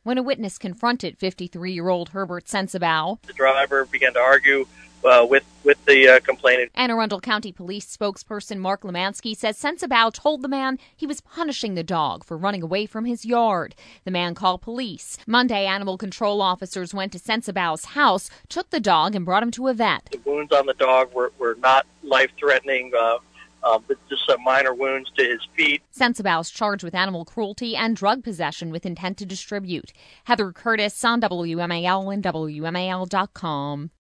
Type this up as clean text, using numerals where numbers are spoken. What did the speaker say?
when a witness confronted 53-year-old Herbert Sensabaugh. The driver began to argue with the complainant. Anne Arundel County Police spokesperson Mark Lemansky says Sensabaugh told the man he was punishing the dog for running away from his yard. The man called police. Monday, animal control officers went to Sensabaugh's house, took the dog, and brought him to a vet. The wounds on the dog were not life-threatening, but just some minor wounds to his feet. Sensabaugh's charged with animal cruelty and drug possession with intent to distribute. Heather Curtis on WMAL and WMAL.com.